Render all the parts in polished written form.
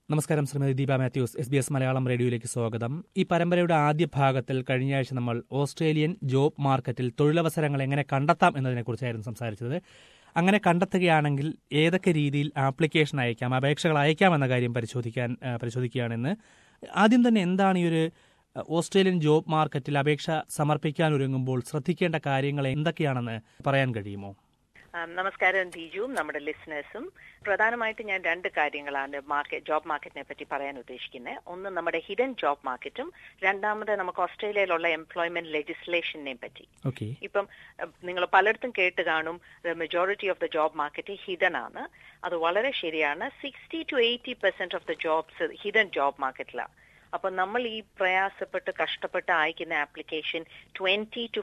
നമസ്കാരം. ശ്രീമതി ദീപ മാത്യൂസ്, SBS മലയാളം റേഡിയോയിലേക്ക് സ്വാഗതം. ഈ പരമ്പരയുടെ ആദ്യ ഭാഗത്തിൽ കഴിഞ്ഞയാഴ്ച നമ്മൾ ഓസ്ട്രേലിയൻ ജോബ് മാർക്കറ്റിൽ തൊഴിലവസരങ്ങൾ എങ്ങനെ കണ്ടെത്താം എന്നതിനെക്കുറിച്ചായിരുന്നു സംസാരിച്ചത്. അങ്ങനെ കണ്ടെത്തുകയാണെങ്കിൽ ഏതൊക്കെ രീതിയിൽ ആപ്ലിക്കേഷൻ അയക്കാം, അപേക്ഷകൾ അയക്കാം എന്ന കാര്യം പരിശോധിക്കുകയാണെന്ന്. ആദ്യം തന്നെ എന്താണ് ഈ ഒരു ഓസ്ട്രേലിയൻ ജോബ് മാർക്കറ്റിൽ അപേക്ഷ സമർപ്പിക്കാൻ ഒരുങ്ങുമ്പോൾ ശ്രദ്ധിക്കേണ്ട കാര്യങ്ങൾ എന്തൊക്കെയാണെന്ന് പറയാൻ കഴിയുമോ? നമസ്കാരം ദീജുവും നമ്മുടെ ലിസണേഴ്സും. പ്രധാനമായിട്ട് ഞാൻ രണ്ട് കാര്യങ്ങളാണ് ജോബ് മാർക്കറ്റിനെ പറ്റി പറയാൻ ഉദ്ദേശിക്കുന്നത്. ഒന്ന് നമ്മുടെ ഹിഡൻ ജോബ് മാർക്കറ്റും, രണ്ടാമത് നമുക്ക് ഓസ്ട്രേലിയയിലുള്ള എംപ്ലോയ്മെന്റ് ലെജിസ്ലേഷനെ പറ്റി. ഇപ്പം നിങ്ങൾ പലയിടത്തും കേട്ട് കാണും, majority of the job market hidden ആണ്. അത് വളരെ ശരിയാണ്. 60 to 80% of the jobs hidden job മാർക്കറ്റിലാണ്. അപ്പൊ നമ്മൾ ഈ പ്രയാസപ്പെട്ട് കഷ്ടപ്പെട്ട് അയക്കുന്ന ആപ്ലിക്കേഷൻ 20 to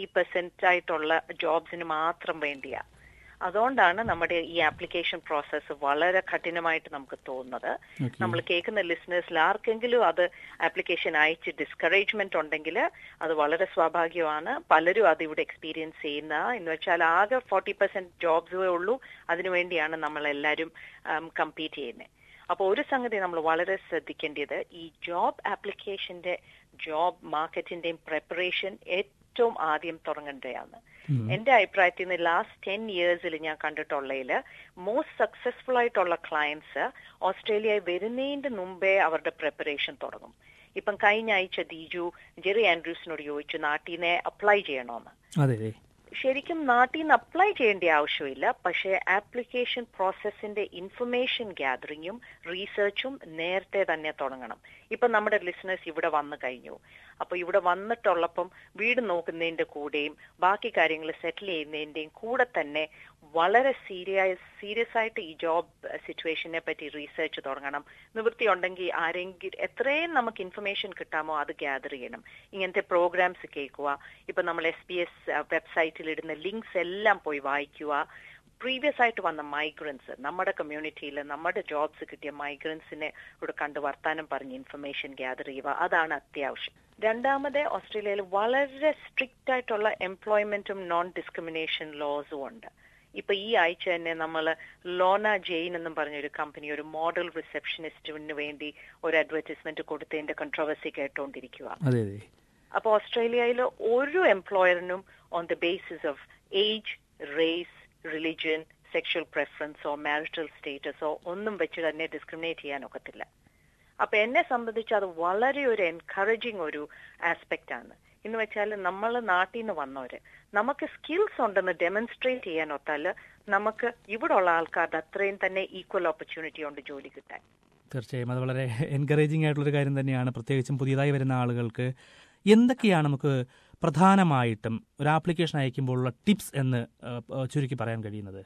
40% ആയിട്ടുള്ള ജോബ്സിന് മാത്രം വേണ്ടിയാ. അതുകൊണ്ടാണ് നമ്മുടെ ഈ ആപ്ലിക്കേഷൻ പ്രോസസ്സ് വളരെ കഠിനമായിട്ട് നമുക്ക് തോന്നുന്നത്. നമ്മൾ കേൾക്കുന്ന ലിസണേഴ്സിൽ ആർക്കെങ്കിലും അത് ആപ്ലിക്കേഷൻ അയച്ച് ഡിസ്കറേജ്മെന്റ് ഉണ്ടെങ്കിൽ അത് വളരെ സ്വാഭാവികമാണ്. പലരും അത് ഇവിടെ എക്സ്പീരിയൻസ് ചെയ്യുന്ന എന്ന് വെച്ചാൽ ആകെ 40% ജോബ്സേ ഉള്ളൂ. അതിനുവേണ്ടിയാണ് നമ്മൾ എല്ലാവരും കമ്പീറ്റ് ചെയ്യുന്നത്. അപ്പോൾ ഒരു സംഗതി നമ്മൾ വളരെ ശ്രദ്ധിക്കേണ്ടത്, ഈ ജോബ് ആപ്ലിക്കേഷന്റെ ജോബ് മാർക്കറ്റിന്റെയും പ്രിപ്പറേഷൻ ഏറ്റവും ആദ്യം തുടങ്ങേണ്ടതാണ്. എന്റെ അഭിപ്രായത്തിൽ നിന്ന് ലാസ്റ്റ് 10 yearsൽ ഞാൻ കണ്ടിട്ടുള്ളതിൽ മോസ്റ്റ് സക്സസ്ഫുൾ ആയിട്ടുള്ള ക്ലയൻസ് ഓസ്ട്രേലിയയിൽ വരുന്നതിന്റെ മുമ്പേ അവരുടെ പ്രിപ്പറേഷൻ തുടങ്ങും. ഇപ്പം കഴിഞ്ഞ ആഴ്ച ദീജു ജെറി ആൻഡ്രൂസിനോട് ചോദിച്ചു നാട്ടിൽ നിന്ന് അപ്ലൈ ചെയ്യണമെന്ന്. ശരിക്കും നാട്ടിൽ നിന്ന് അപ്ലൈ ചെയ്യേണ്ട ആവശ്യമില്ല. പക്ഷേ ആപ്ലിക്കേഷൻ പ്രോസസ്സിന്റെ ഇൻഫർമേഷൻ ഗ്യാദറിങ്ങും റീസെർച്ചും നേരത്തെ തന്നെ തുടങ്ങണം. ഇപ്പൊ നമ്മുടെ ലിസണേഴ്സ് ഇവിടെ വന്നു കഴിഞ്ഞു. അപ്പൊ ഇവിടെ വന്നിട്ടുള്ളപ്പം വീട് നോക്കുന്നതിന്റെ കൂടെയും ബാക്കി കാര്യങ്ങൾ സെറ്റിൽ ചെയ്യുന്നതിന്റെയും കൂടെ തന്നെ വളരെ സീരിയസ് ആയിട്ട് ഈ ജോബ് സിറ്റുവേഷനെ പറ്റി റീസെർച്ച് തുടങ്ങണം. നിവൃത്തി ഉണ്ടെങ്കിൽ ആരെങ്കിലും എത്രയും നമുക്ക് ഇൻഫർമേഷൻ കിട്ടാമോ അത് ഗ്യാദർ ചെയ്യണം. ഇങ്ങനത്തെ പ്രോഗ്രാംസ് കേൾക്കുക. ഇപ്പൊ നമ്മൾ SBS വെബ്സൈറ്റിൽ ഇടുന്ന ലിങ്ക്സ് എല്ലാം പോയി വായിക്കുക. പ്രീവിയസ് ആയിട്ട് വന്ന മൈഗ്രൻസ്, നമ്മുടെ കമ്മ്യൂണിറ്റിയിൽ നമ്മുടെ ജോബ്സ് കിട്ടിയ മൈഗ്രൻസിനെ ഇവിടെ കണ്ട് വർത്താനം പറഞ്ഞ് ഇൻഫർമേഷൻ ഗ്യാദർ ചെയ്യുക. അതാണ് അത്യാവശ്യം. രണ്ടാമത്, ഓസ്ട്രേലിയയിൽ വളരെ സ്ട്രിക്റ്റ് ആയിട്ടുള്ള എംപ്ലോയ്മെന്റും നോൺ ഡിസ്ക്രിമിനേഷൻ ലോസും ഉണ്ട്. ഇപ്പൊ ഈ ആഴ്ച തന്നെ നമ്മൾ ലോന ജെയിൻ എന്നും പറഞ്ഞൊരു കമ്പനി ഒരു മോഡൽ റിസപ്ഷനിസ്റ്റിന് വേണ്ടി ഒരു അഡ്വർടൈസ്മെന്റ് കൊടുത്തതിന്റെ കോൺട്രവേഴ്സി കേട്ടോണ്ടിരിക്കുക. അപ്പൊ ഓസ്ട്രേലിയയിൽ ഒരു എംപ്ലോയറിനും on the basis of age, race, religion, sexual പ്രെഫറൻസോ മാരിറ്റൽ സ്റ്റേറ്റസോ ഒന്നും വെച്ച് തന്നെ ഡിസ്ക്രിമിനേറ്റ് ചെയ്യാൻ ഒക്കത്തില്ല. അപ്പൊ എന്നെ സംബന്ധിച്ച് അത് വളരെ ഒരു എൻകറേജിങ് ഒരു ആസ്പെക്റ്റ് ആണ്. എന്ന് വെച്ചാൽ നമ്മൾ നാട്ടിൽ നിന്ന് വന്നവര് നമുക്ക് സ്കിൽസ് ഉണ്ടെന്ന് ഡെമോൺസ്ട്രേറ്റ് ചെയ്യാൻ ഒത്താൽ നമുക്ക് ഇവിടെ ഉള്ള ആൾക്കാരുടെ അത്രയും തന്നെ ഈക്വൽ ഓപ്പർച്യൂണിറ്റി ഉണ്ട് ജോലി കിട്ടാൻ. തീർച്ചയായും അത് വളരെ എൻകറേജിംഗ് ആയിട്ടുള്ളൊരു കാര്യം തന്നെയാണ്. പ്രത്യേകിച്ചും പുതിയതായി വരുന്ന ആളുകൾക്ക് എന്തൊക്കെയാണ് നമുക്ക് പ്രധാനമായിട്ടും ഒരു ആപ്ലിക്കേഷൻ അയക്കുമ്പോഴുള്ള ടിപ്സ് എന്ന് ചുരുക്കി പറയാൻ കഴിയുന്നത്?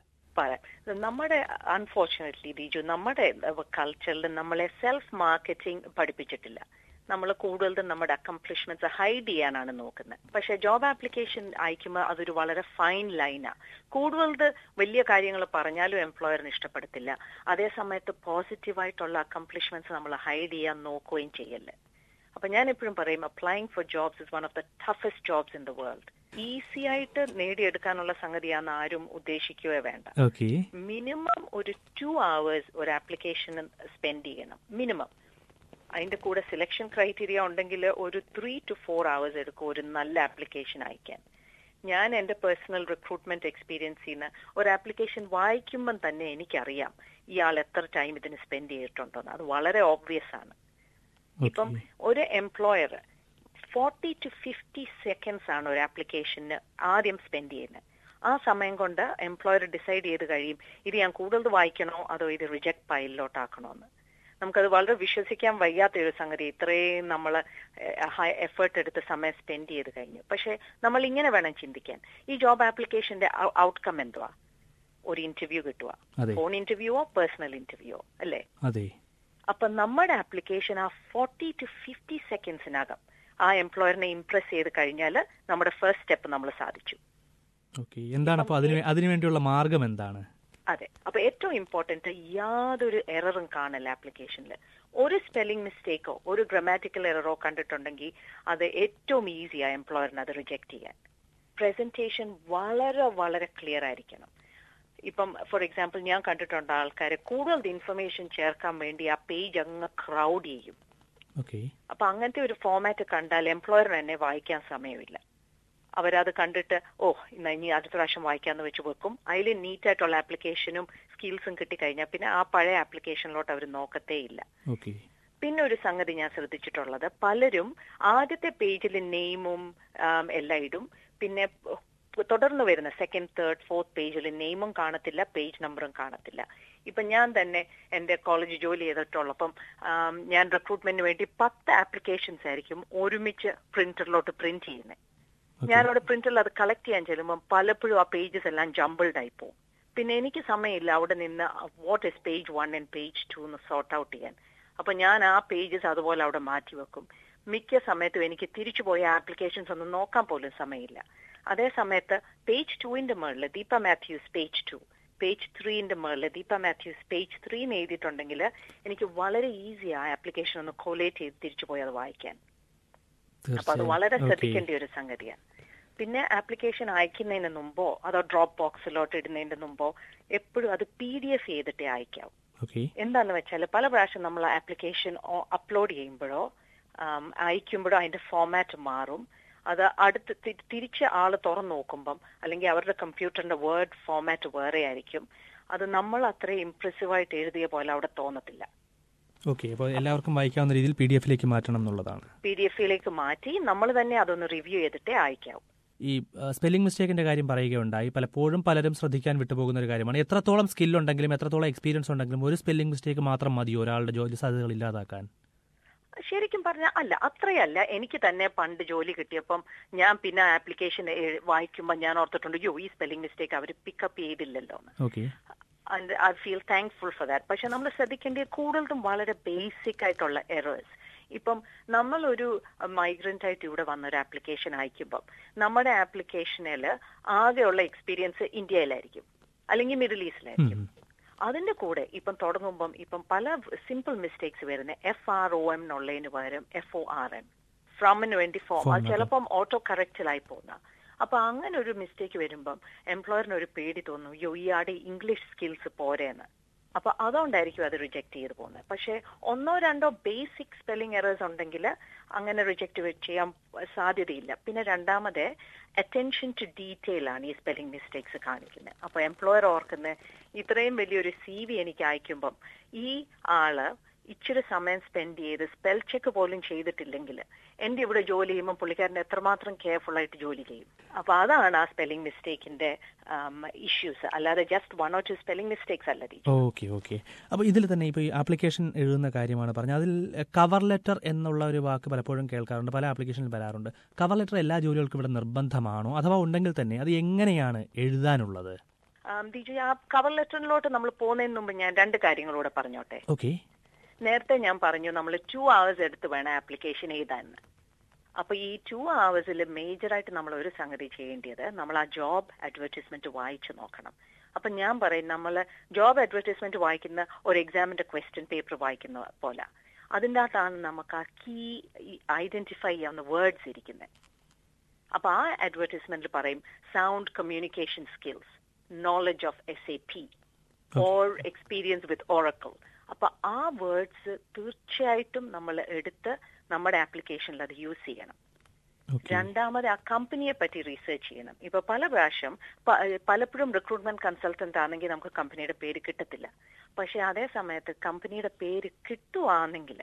നമ്മുടെ അൺഫോർച്ചുനേറ്റ്ലി ദീജു, നമ്മുടെ കൾച്ചറിൽ നമ്മളെ സെൽഫ് മാർക്കറ്റിംഗ് പഠിപ്പിച്ചിട്ടില്ല. നമ്മൾ കൂടുതലും നമ്മുടെ അക്കംപ്ലിഷ്മെന്റ്സ് ഹൈഡ് ചെയ്യാനാണ് നോക്കുന്നത്. പക്ഷെ ജോബ് ആപ്ലിക്കേഷൻ അയക്കുമ്പോൾ അതൊരു വളരെ ഫൈൻ ലൈനാണ്. കൂടുതൽ വലിയ കാര്യങ്ങൾ പറഞ്ഞാലും എംപ്ലോയറിന് ഇഷ്ടപ്പെടത്തില്ല. അതേ സമയത്ത് പോസിറ്റീവായിട്ടുള്ള അക്കംപ്ലിഷ്മെന്റ്സ് നമ്മൾ ഹൈഡ് ചെയ്യാൻ നോക്കുകയും ചെയ്യല്ലേ. അപ്പൊ ഞാൻ എപ്പോഴും പറയും, applying for jobs is one of the toughest jobs in the world. Easy ആയിട്ട് നേടിയെടുക്കാനുള്ള സംഗതിയാണെന്ന് ആരും ഉദ്ദേശിക്കുകയോ വേണ്ട. മിനിമം ഒരു 2 hours ഒരു ആപ്ലിക്കേഷൻ സ്പെൻഡ് ചെയ്യണം മിനിമം. അതിന്റെ കൂടെ സെലക്ഷൻ ക്രൈറ്റീരിയ ഉണ്ടെങ്കിൽ ഒരു 3 to 4 hours എടുക്കും ഒരു നല്ല ആപ്ലിക്കേഷൻ അയക്കാൻ. ഞാൻ എന്റെ പേഴ്സണൽ റിക്രൂട്ട്മെന്റ് എക്സ്പീരിയൻസ് ചെയ്യുന്ന ഒരു ആപ്ലിക്കേഷൻ വായിക്കുമ്പം തന്നെ എനിക്കറിയാം ഇയാൾ എത്ര ടൈം ഇതിന് സ്പെൻഡ് ചെയ്തിട്ടുണ്ടോന്ന്. അത് വളരെ ഓബ്വിയസ് ആണ്. ഇപ്പം ഒരു എംപ്ലോയർ 40 to 50 seconds ആണ് ഒരു ആപ്ലിക്കേഷന് ആദ്യം സ്പെൻഡ് ചെയ്യുന്നത്. ആ സമയം കൊണ്ട് എംപ്ലോയർ ഡിസൈഡ് ചെയ്ത് കഴിയും ഇത് ഞാൻ കൂടുതൽ വായിക്കണോ അതോ ഇത് റിജക്ട് ഫയലിലോട്ടാക്കണോ എന്ന്. നമുക്കത് വളരെ വിശ്വസിക്കാൻ വയ്യാത്ത ഒരു സംഗതി. ഇത്രയും നമ്മൾ എഫേർട്ട് എടുത്ത് സമയം സ്പെൻഡ് ചെയ്ത് കഴിഞ്ഞു. പക്ഷെ നമ്മൾ ഇങ്ങനെ വേണം ചിന്തിക്കാൻ, ഈ ജോബ് ആപ്ലിക്കേഷന്റെ ഔട്ട്കം എന്തുവാ? ഒരു ഇന്റർവ്യൂ കിട്ടുക, ഫോൺ ഇന്റർവ്യൂവോ പേഴ്സണൽ ഇന്റർവ്യൂവോ അല്ലേ? അപ്പൊ നമ്മുടെ ആപ്ലിക്കേഷൻ ആ 40 to 50 secondsനകം ആ എംപ്ലോയറിനെ ഇംപ്രസ് ചെയ്ത് കഴിഞ്ഞാൽ നമ്മുടെ ഫസ്റ്റ് സ്റ്റെപ്പ് നമ്മൾ സാധിച്ചു. എന്താണ് അപ്പൊ അതിനുവേണ്ടിയുള്ള മാർഗം എന്താണ്? അതെ, അപ്പൊ ഏറ്റവും ഇമ്പോർട്ടന്റ് യാതൊരു എററും കാണില്ല ആപ്ലിക്കേഷനിൽ. ഒരു സ്പെല്ലിംഗ് മിസ്റ്റേക്കോ ഒരു ഗ്രാമാറ്റിക്കൽ എററോ കണ്ടിട്ടുണ്ടെങ്കിൽ അത് ഏറ്റവും ഈസിയാ എംപ്ലോയറിന് അത് റിജക്ട് ചെയ്യാൻ. പ്രസന്റേഷൻ വളരെ വളരെ ക്ലിയർ ആയിരിക്കണം. ഇപ്പം ഫോർ എക്സാമ്പിൾ ഞാൻ കണ്ടിട്ടുണ്ട് ആൾക്കാരെ കൂടുതൽ ഇൻഫർമേഷൻ ചേർക്കാൻ വേണ്ടി ആ പേജ് അങ്ങ് ക്രൗഡ് ചെയ്യും. അപ്പൊ അങ്ങനത്തെ ഒരു ഫോമാറ്റ് കണ്ടാൽ എംപ്ലോയറിന് തന്നെ വായിക്കാൻ സമയമില്ല. അവരത് കണ്ടിട്ട് ഇനി അടുത്ത പ്രാവശ്യം വായിക്കാന്ന് വെച്ച് വെക്കും. അതിൽ നീറ്റായിട്ടുള്ള ആപ്ലിക്കേഷനും സ്കിൽസും കിട്ടിക്കഴിഞ്ഞാൽ പിന്നെ ആ പഴയ ആപ്ലിക്കേഷനിലോട്ട് അവർ നോക്കത്തേ ഇല്ല. പിന്നെ ഒരു സംഗതി ഞാൻ ശ്രദ്ധിച്ചിട്ടുള്ളത്, പലരും ആദ്യത്തെ പേജിൽ നെയിമും എല്ലാം ഇടും. പിന്നെ തുടർന്ന് വരുന്ന സെക്കൻഡ്, തേർഡ്, ഫോർത്ത് പേജിൽ നെയിമും കാണത്തില്ല, പേജ് നമ്പറും കാണത്തില്ല. ഇപ്പൊ ഞാൻ തന്നെ എന്റെ കോളേജ് ജോലി ചെയ്തിട്ടുള്ളപ്പം ഞാൻ റിക്രൂട്ട്മെന്റിന് വേണ്ടി 10 ആപ്ലിക്കേഷൻസ് ആയിരിക്കും ഒരുമിച്ച് പ്രിന്ററിലോട്ട് പ്രിന്റ് ചെയ്യുന്നത്. ഞാനവിടെ പ്രിന്ററിൽ അത് കളക്ട് ചെയ്യാൻ ചെല്ലുമ്പോൾ പലപ്പോഴും ആ പേജസ് എല്ലാം ജംബിൾഡ് ആയി പോകും. പിന്നെ എനിക്ക് സമയമില്ല അവിടെ നിന്ന് what is page 1 and page 2 എന്ന് സോർട്ട് ഔട്ട് ചെയ്യാൻ. അപ്പൊ ഞാൻ ആ പേജസ് അതുപോലെ അവിടെ മാറ്റി വെക്കും. മിക്ക സമയത്തും എനിക്ക് തിരിച്ചു പോയ ആപ്ലിക്കേഷൻസ് ഒന്നും നോക്കാൻ പോലും സമയമില്ല. അതേ സമയത്ത് പേജ് 2ന്റെ മുകളിൽ ദീപ മാത്യൂസ് പേജ് 2, പേജ് 3ന്റെ മുകളിൽ ദീപ മാത്യൂസ് പേജ് 3 എന്ന് എഴുതിയിട്ടുണ്ടെങ്കിൽ എനിക്ക് വളരെ ഈസി ആ ആപ്ലിക്കേഷൻ ഒന്ന് കൊലേറ്റ് ചെയ്ത് തിരിച്ചു പോയി അത് വായിക്കാൻ. അപ്പൊ അത് വളരെ ശ്രദ്ധിക്കേണ്ട ഒരു സംഗതിയാണ്. പിന്നെ ആപ്ലിക്കേഷൻ അയക്കുന്നതിന് മുമ്പോ അതോ ഡ്രോപ്പ് ബോക്സിലോട്ട് ഇടുന്നതിന്റെ മുമ്പോ എപ്പോഴും അത് PDF ചെയ്തിട്ടേ അയക്കാവൂ. എന്താന്ന് വെച്ചാൽ പല പ്രാവശ്യം നമ്മൾ ആപ്ലിക്കേഷൻ അപ്ലോഡ് ചെയ്യുമ്പോഴോ അയക്കുമ്പോഴോ അതിന്റെ ഫോമാറ്റ് മാറും. അത് അടുത്ത് തിരിച്ച് ആള് തുറന്നു നോക്കുമ്പം അല്ലെങ്കിൽ അവരുടെ കമ്പ്യൂട്ടറിന്റെ വേർഡ് ഫോമാറ്റ് വേറെ ആയിരിക്കും. അത് നമ്മൾ അത്രയും ഇംപ്രസീവായിട്ട് എഴുതിയ പോലെ അവിടെ തോന്നത്തില്ല. അപ്പോൾ എല്ലാവർക്കും വായിക്കാവുന്ന രീതിയിൽ PDF-ലേക്ക് മാറ്റണം എന്നുള്ളതാണ്. PDF-ലേക്ക് മാറ്റി നമ്മൾ തന്നെ അതൊന്ന് റിവ്യൂ ചെയ്തിട്ടേ അയക്കാവൂ. ഈ സ്പെല്ലിംഗ് മിസ്റ്റേക്കിന്റെ കാര്യം പറയുകയുണ്ടായി. പലപ്പോഴും പലരും ശ്രദ്ധിക്കാൻ വിട്ടുപോകുന്ന ഒരു കാര്യമാണ്. എത്രത്തോളം സ്കില്ലുണ്ടെങ്കിലും എത്രത്തോളം എക്സ്പീരിയൻസ് ഉണ്ടെങ്കിലും ഒരു സ്പെല്ലിംഗ് മിസ്റ്റേക്ക് മാത്രം മതിയോ ഒരാളുടെ ജോലി സാധ്യതകൾ ഇല്ലാതാക്കാൻ? ശരിക്കും പറഞ്ഞാൽ അല്ല, അത്രയല്ല. എനിക്ക് തന്നെ പണ്ട് ജോലി കിട്ടിയപ്പം ഞാൻ പിന്നെ ആപ്ലിക്കേഷൻ വായിക്കുമ്പോൾ ഞാൻ ഓർത്തിട്ടുണ്ട്, ഈ സ്പെല്ലിംഗ് മിസ്റ്റേക്ക് അവർ പിക്കപ്പ് ചെയ്തില്ലല്ലോ എന്ന്. And I feel thankful for that. പക്ഷെ നമ്മൾ ശ്രദ്ധിക്കേണ്ടത് കൂടുതലും വളരെ ബേസിക് ആയിട്ടുള്ള എറേഴ്സ്. ഇപ്പം നമ്മളൊരു മൈഗ്രന്റ് ആയിട്ട് ഇവിടെ വന്നൊരു ആപ്ലിക്കേഷൻ അയക്കുമ്പം നമ്മുടെ ആപ്ലിക്കേഷനിൽ ആകെയുള്ള എക്സ്പീരിയൻസ് ഇന്ത്യയിലായിരിക്കും അല്ലെങ്കിൽ മിഡിൽ ഈസ്റ്റിലായിരിക്കും. അതിന്റെ കൂടെ ഇപ്പം തുടങ്ങുമ്പം ഇപ്പം പല സിമ്പിൾ മിസ്റ്റേക്സ് വരുന്നത് FROM എന്നുള്ളതിന് പകരം FORM, ഫ്രമിന് വേണ്ടി ഫോം. അത് ചിലപ്പം ഓട്ടോ കറക്റ്റിലായി പോകുന്ന. അപ്പൊ അങ്ങനെ ഒരു മിസ്റ്റേക്ക് വരുമ്പം എംപ്ലോയറിന് ഒരു പേടി തോന്നും, ഇയാളുടെ ഇംഗ്ലീഷ് സ്കിൽസ് പോരെന്ന്. അപ്പൊ അതുകൊണ്ടായിരിക്കും അത് റിജക്ട് ചെയ്ത് പോകുന്നത്. പക്ഷെ 1-2 ബേസിക് സ്പെല്ലിംഗ് എറേഴ്സ് ഉണ്ടെങ്കിൽ അങ്ങനെ റിജക്ട് ചെയ്യാൻ സാധ്യതയില്ല. പിന്നെ രണ്ടാമത് അറ്റൻഷൻ ടു ഡീറ്റെയിൽ ആണ് ഈ സ്പെല്ലിംഗ് മിസ്റ്റേക്സ് കാണിക്കുന്നത്. അപ്പൊ എംപ്ലോയർ ഓർക്കുന്നത് ഇത്രയും വലിയൊരു CV എനിക്ക് അയക്കുമ്പം ഈ ആള് ഇച്ചിരി സമയം സ്പെൻഡ് ചെയ്ത് സ്പെൽ ചെക്ക് പോലും ചെയ്തിട്ടില്ലെങ്കിൽ എന്റെ ഇവിടെ ജോലി ചെയ്യുമ്പോൾ പുള്ളിക്കാരൻ എത്രമാത്രം കെയർഫുൾ ആയിട്ട് ജോലി ചെയ്യും. അപ്പൊ അതാണ് ആ സ്പെല്ലിംഗ് മിസ്റ്റേക്കിന്റെ ഇഷ്യൂസ്, അല്ലാതെ ജസ്റ്റ് 1 or 2 സ്പെല്ലിംഗ് മിസ്റ്റേക്സ് അല്ല. ഓക്കെ. അപ്പൊ ഇതിൽ തന്നെ ഇപ്പൊ ഈ ആപ്ലിക്കേഷൻ എഴുതുന്ന കാര്യമാണ് പറഞ്ഞത്. അതിൽ കവർ ലെറ്റർ എന്നുള്ള ഒരു വാക്ക് പലപ്പോഴും കേൾക്കാറുണ്ട്, പല ആപ്ലിക്കേഷനിൽ വരാറുണ്ട്. കവർ ലെറ്റർ എല്ലാ ജോലികൾക്കും ഇവിടെ നിർബന്ധമാണോ, അഥവാ ഉണ്ടെങ്കിൽ തന്നെ അത് എങ്ങനെയാണ് എഴുതാനുള്ളത്? ആ കവർ ലെറ്ററിലോട്ട് നമ്മൾ പോകുന്നതിന് മുമ്പ് ഞാൻ 2 കാര്യങ്ങളൂടെ പറഞ്ഞോട്ടെ. ഓക്കെ. നേരത്തെ ഞാൻ പറഞ്ഞു നമ്മൾ 2 hours എടുത്ത് വേണം ആപ്ലിക്കേഷൻ എഴുതാൻ. അപ്പൊ ഈ 2 hours മേജറായിട്ട് നമ്മൾ ഒരു സംഗതി ചെയ്യേണ്ടത് നമ്മൾ ആ ജോബ് അഡ്വർടൈസ്മെന്റ് വായിച്ചു നോക്കണം. അപ്പൊ ഞാൻ പറയും, നമ്മൾ ജോബ് അഡ്വർടൈസ്മെന്റ് വായിക്കുന്ന ഒരു എക്സാമിന്റെ ക്വസ്റ്റ്യൻ പേപ്പർ വായിക്കുന്ന പോലെ അതിൻ്റെ അകത്താണ് നമുക്ക് ആ കീ ഐഡന്റിഫൈ ചെയ്യാവുന്ന വേർഡ്സ് ഇരിക്കുന്നത്. അപ്പൊ ആ അഡ്വർടൈസ്മെന്റിൽ പറയും sound communication skills, knowledge of SAP or experience with Oracle. അപ്പൊ ആ വേർഡ്സ് തീർച്ചയായിട്ടും നമ്മൾ എടുത്ത് നമ്മുടെ ആപ്ലിക്കേഷനിൽ അത് യൂസ് ചെയ്യണം. രണ്ടാമത് ആ കമ്പനിയെ പറ്റി റീസെർച്ച് ചെയ്യണം. ഇപ്പൊ പലപ്പോഴും റിക്രൂട്ട്മെന്റ് കൺസൾട്ടന്റ് ആണെങ്കിൽ നമുക്ക് കമ്പനിയുടെ പേര് കിട്ടത്തില്ല. പക്ഷെ അതേ സമയത്ത് കമ്പനിയുടെ പേര് കിട്ടുവാണെങ്കിൽ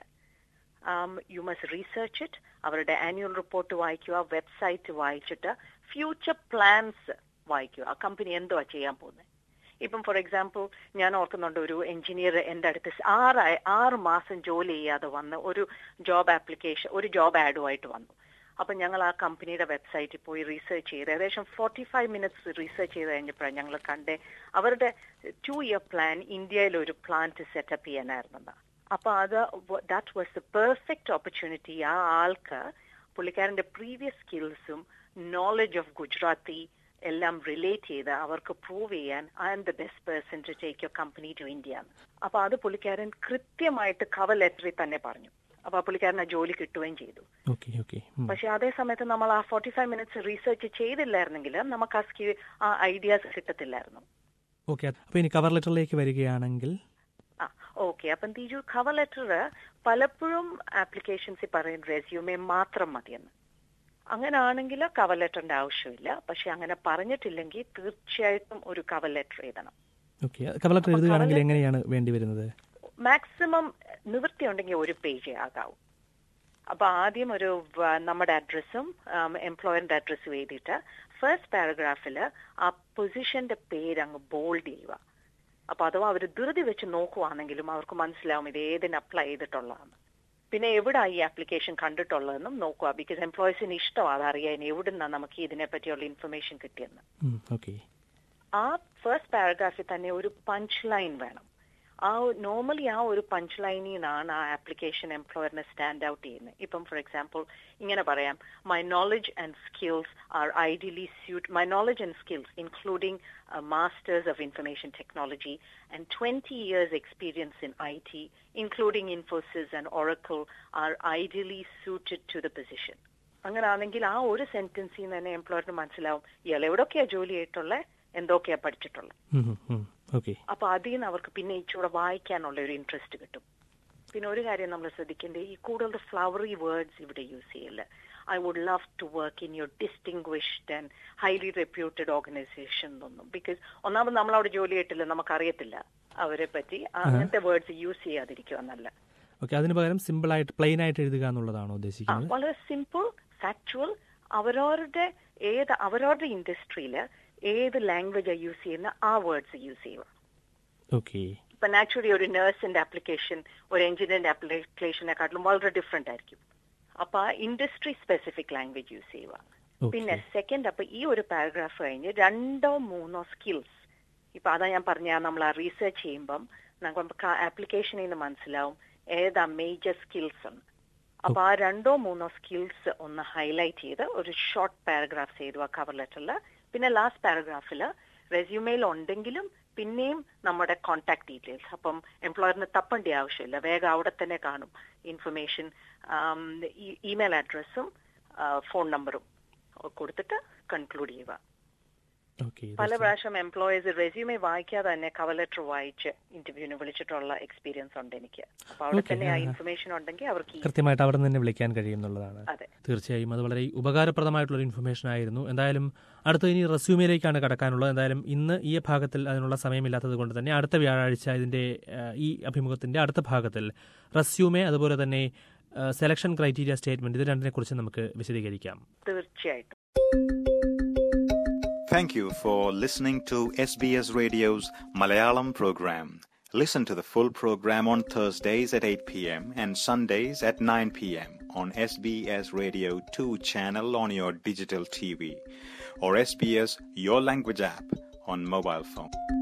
യു മസ്റ്റ് റീസെർച്ച് ഇറ്റ്. അവരുടെ ആനുവൽ റിപ്പോർട്ട് വായിക്കുക, വെബ്സൈറ്റ് വായിച്ചിട്ട് ഫ്യൂച്ചർ പ്ലാൻസ് വായിക്കുക, ആ കമ്പനി എന്തുവാ ചെയ്യാൻ പോകുന്നത്. ഇപ്പം ഫോർ എക്സാമ്പിൾ ഞാൻ ഓർക്കുന്നുണ്ട്, ഒരു എഞ്ചിനീയർ എൻ്റെ അടുത്ത് 6 മാസം ജോലി ചെയ്യാതെ വന്ന് ഒരു ജോബ് ആഡുമായിട്ട് വന്നു. അപ്പൊ ഞങ്ങൾ ആ കമ്പനിയുടെ വെബ്സൈറ്റിൽ പോയി റീസെർച്ച് ചെയ്ത് ഏകദേശം 45 minutes റീസെർച്ച് ചെയ്ത് കഴിഞ്ഞപ്പോഴാണ് ഞങ്ങൾ കണ്ടേ അവരുടെ 2-year പ്ലാൻ ഇന്ത്യയിൽ ഒരു പ്ലാന്റ് സെറ്റപ്പ് ചെയ്യാനായിരുന്നു. അപ്പൊ that was the perfect opportunity. ആ ആൾക്ക് പുള്ളിക്കാരന്റെ പ്രീവിയസ് സ്കിൽസും നോളജ് ഓഫ് ഗുജറാത്തി എല്ലാം റിലേറ്റ് ചെയ്ത് അവർക്ക് പ്രൂവ് ചെയ്യാൻ I am the best person to take your company to India. അപ്പൊ അത് പുള്ളിക്കാരൻ കൃത്യമായിട്ട് കവർ ലെറ്ററിൽ തന്നെ പറഞ്ഞു. അപ്പൊ ആ പുള്ളിക്കാരൻ ആ ജോലി കിട്ടുകയും ചെയ്തു. പക്ഷെ അതേ സമയത്ത് നമ്മൾ ആ 45 minutes റീസെർച്ച് ചെയ്തില്ലായിരുന്നെങ്കിൽ നമുക്ക് ആ ഐഡിയാസ് കിട്ടത്തില്ലായിരുന്നു. ഓക്കെ, അപ്പോൾ ഇനി കവർ ലെറ്ററിലേക്ക് വരികയാണെങ്കിൽ ഓക്കെ. അപ്പം തീജു, കവർ ലെറ്റർ പലപ്പോഴും ആപ്ലിക്കേഷൻസിൽ പറയുന്ന റെസ്യൂമെ മാത്രം മതിയെന്ന്. അങ്ങനെ ആണെങ്കിൽ കവർ ലെറ്ററിന്റെ ആവശ്യമില്ല. പക്ഷെ അങ്ങനെ പറഞ്ഞിട്ടില്ലെങ്കിൽ തീർച്ചയായിട്ടും ഒരു കവർ ലെറ്റർ എഴുതണം. ഓക്കെ, കവർ ലെറ്റർ എഴുതുകയാണെങ്കിൽ എങ്ങനെയാണ് വേണ്ടി വരുന്നത്? മാക്സിമം നിവൃത്തി ഉണ്ടെങ്കിൽ ഒരു പേജേ ആകാവൂ. അപ്പൊ ആദ്യം ഒരു നമ്മുടെ അഡ്രസ്സും എംപ്ലോയറിന്റെ അഡ്രസ്സും എഴുതിയിട്ട് ഫസ്റ്റ് പാരഗ്രാഫിൽ ആ പൊസിഷന്റെ പേര് അങ്ങ് ബോൾഡ് ചെയ്യുക. അപ്പൊ അഥവാ അവർ ധൃതി വെച്ച് നോക്കുവാണെങ്കിലും അവർക്ക് മനസ്സിലാവും ഇത് ഏതിന് അപ്ലൈ ചെയ്തിട്ടുള്ളതാണ്. പിന്നെ എവിടെ ഈ ആപ്ലിക്കേഷൻ കണ്ടിട്ടുള്ളതെന്നും നോക്കുക. ബിക്കോസ് എംപ്ലോയീസിന് ഇഷ്ടമാണ് അറിയാൻ എവിടുന്നാണ് നമുക്ക് ഇതിനെ പറ്റിയുള്ള ഇൻഫർമേഷൻ കിട്ടിയെന്ന്. ആ ഫസ്റ്റ് പാരഗ്രാഫിൽ തന്നെ ഒരു പഞ്ച് ലൈൻ വേണം. നോർമലി ആ ഒരു പഞ്ച് ലൈനിൽ നിന്നാണ് ആ ആപ്ലിക്കേഷൻ എംപ്ലോയറിനെ സ്റ്റാൻഡ് ഔട്ട് ചെയ്യുന്നത്. ഇപ്പം ഫോർ എക്സാമ്പിൾ ഇങ്ങനെ പറയാം, my knowledge and skills are ideally my knowledge and skills including masters of information technology and 20 years experience in IT including Infosys and Oracle are ideally suited to the position. അങ്ങനാണെങ്കിൽ ആ ഒരു സെന്റൻസിൽ നിന്ന് തന്നെ എംപ്ലോയറിന് മനസ്സിലാവും ഇയാൾ എവിടെയൊക്കെയാ ജോലി ചെയ്തിട്ടുള്ള, എന്തൊക്കെയാ പഠിച്ചിട്ടുള്ളത്. അപ്പൊ അതിൽ നിന്ന് അവർക്ക് പിന്നെ ഇച്ചിരി വായിക്കാനുള്ള ഒരു ഇൻട്രസ്റ്റ് കിട്ടും. പിന്നെ ഒരു കാര്യം നമ്മൾ ശ്രദ്ധിക്കേണ്ടത്, ഈ കൂടുതൽ ഫ്ലവറി വേർഡ്സ് ഇവിടെ യൂസ് ചെയ്യില്ല. I would love to work in your distinguished and highly reputed organization എന്നൊന്നും. ബിക്കോസ് ഒന്നാമത് നമ്മളവിടെ ജോലി ചെയ്തിട്ടില്ല, നമുക്കറിയത്തില്ല അവരെ പറ്റി. അങ്ങനത്തെ വേർഡ്സ് യൂസ് ചെയ്യാതിരിക്കുക നല്ല. അതിന് പകരം സിമ്പിൾ ആയിട്ട് പ്ലെയിൻ ആയിട്ട് എഴുതുക എന്നുള്ളതാണോ ഉദ്ദേശിക്കുന്നത്? വളരെ സിമ്പിൾ, ഫാക്ച്വൽ, അവരവരുടെ ഇൻഡസ്ട്രിയിൽ ഏത് ലാംഗ്വേജ് യൂസ് ചെയ്യുന്ന ആ വേർഡ്സ് യൂസ് ചെയ്യുക. ഇപ്പൊ നാച്ചുറലി ഒരു നഴ്സിന്റെ ആപ്ലിക്കേഷൻ ഒരു എഞ്ചിനീയറിന്റെ ആപ്ലിക്കേഷനെക്കാട്ടിലും വളരെ ഡിഫറെന്റ് ആയിരിക്കും. അപ്പൊ ആ ഇൻഡസ്ട്രി സ്പെസിഫിക് ലാംഗ്വേജ് യൂസ് ചെയ്യുക. പിന്നെ സെക്കൻഡ്, അപ്പൊ ഈ ഒരു പാരഗ്രാഫ് കഴിഞ്ഞ് 2-3 സ്കിൽസ്. ഇപ്പൊ അതാ ഞാൻ പറഞ്ഞ നമ്മൾ ആ റീസെർച്ച് ചെയ്യുമ്പം നമുക്ക് ആപ്ലിക്കേഷനിൽ നിന്ന് മനസ്സിലാവും ഏതാ മേജർ സ്കിൽസ് എന്ന്. അപ്പൊ ആ 2-3 സ്കിൽസ് ഒന്ന് ഹൈലൈറ്റ് ചെയ്ത് ഒരു ഷോർട്ട് പാരഗ്രാഫ് ചെയ്തു ആ കവർ ലെറ്ററിൽ. പിന്നെ ലാസ്റ്റ് പാരഗ്രാഫിൽ റെസ്യൂമെയിൽ ഉണ്ടെങ്കിലും പിന്നെയും നമ്മുടെ കോൺടാക്ട് ഡീറ്റെയിൽസ്. അപ്പം എംപ്ലോയറിന് തപ്പേണ്ട ആവശ്യമില്ല, വേഗം അവിടെ തന്നെ കാണും ഇൻഫർമേഷൻ. ഇമെയിൽ അഡ്രസ്സും ഫോൺ നമ്പറും കൊടുത്തിട്ട് കൺക്ലൂഡ് ചെയ്യുക. പല പ്രാവശ്യം എംപ്ലോയീസ് റെസ്യൂമെ വായിക്കാതെ തന്നെ കവർ ലെറ്റർ വായിച്ച് ഇന്റർവ്യൂവിന് വിളിച്ചിട്ടുള്ള എക്സ്പീരിയൻസ് ഉണ്ട് എനിക്ക്. അപ്പൊ അവിടെ തന്നെ ആ ഇൻഫർമേഷൻ ഉണ്ടെങ്കിൽ അവർക്ക് കൃത്യമായിട്ട് അവിടെ തന്നെ വിളിക്കാൻ കഴിയുന്നുള്ളതാണ്. തീർച്ചയായും അത് വളരെ ഉപകാരപ്രദമായിട്ടുള്ള ഇൻഫർമേഷൻ ആയിരുന്നു. എന്തായാലും അടുത്ത ഇനി റെസ്യൂമിലേക്കാണ് കടക്കാനുള്ളത്. എന്തായാലും ഇന്ന് ഈ ഭാഗത്തിൽ അതിനുള്ള സമയമില്ലാത്തത് കൊണ്ട് തന്നെ അടുത്ത വ്യാഴാഴ്ച ഇതിന്റെ ഈ അഭിമുഖത്തിന്റെ അടുത്ത ഭാഗത്തിൽ റെസ്യൂമെ അതുപോലെ തന്നെ സെലക്ഷൻ ക്രൈറ്റീരിയ സ്റ്റേറ്റ്മെന്റ് ഇത് രണ്ടിനെ കുറിച്ച് നമുക്ക് വിശദീകരിക്കാം. തീർച്ചയായിട്ടും. Thank you for listening to SBS Radio's Malayalam program. Listen to the full program on Thursdays at 8 p.m. and Sundays at 9 p.m. on SBS Radio 2 channel on your digital TV or SBS Your Language app on mobile phone.